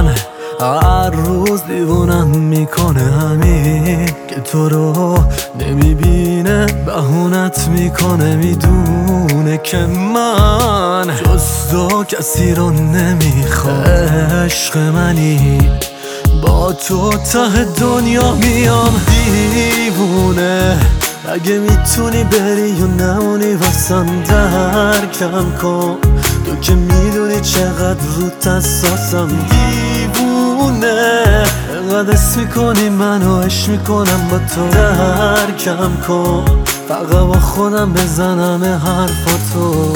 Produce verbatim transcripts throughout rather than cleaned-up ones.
من هر روز دیوونم میکنه همین که تو رو نمیبینه، بهونت میکنه، میدونه که من جز تو کسی رو نمیخوام. عشق منی با تو ته دنیا میام دیوونه. اگه میتونی بری یا نمونی واسم درکم کن، تو که میدونی چقدر روت حساسم دیوونه. انقدر حس میکنی منو عشق میکنم با تو، درکم کن فقط با خودم بزنم حرفاتو.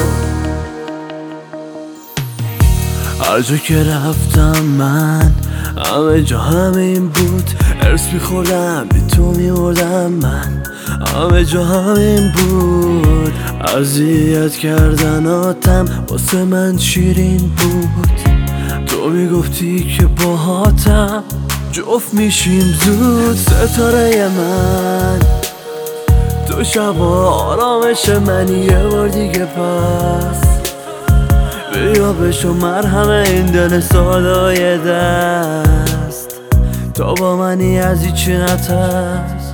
هر جا که رفتم من همه جا همین بود، ارس میخوردم بی تو میمردم من، همه جا همین بود. اذیت کردناتم واسه من شیرین بود، تو میگفتی که باهاتم جفت میشیم زود. ستاره من تو شبا آرامش منی، یه بار دیگه پس بیا بشو مرهم این دل سادای دست. تو با منی از هیچی نترس،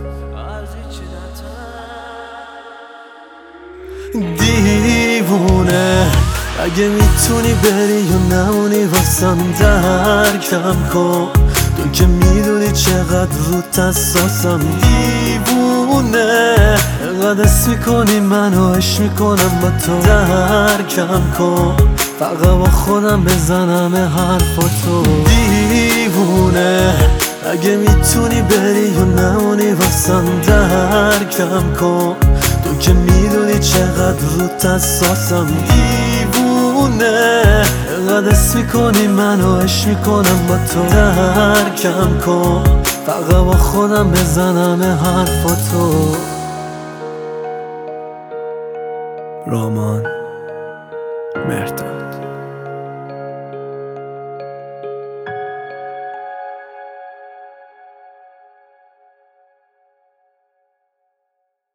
دیوونه. اگه میتونی بری یا نمونی واسم درکم کن، تو که میدونی چقدر روت حساسم دیوونه. انقدر حس میکنی منو عشق میکنم با تو، درکم کن فقط با خودم بزنم حرفاتو. دیوونه اگه میتونی بری یا نمونی واسم درکم کن، تو که میدونی چقدر روت حساسم دیوونه. انقدر حس میکنی منو عشق میکنم با تو، درکم کن فقط با خودم بزنم حرفاتو. رامان مرداد.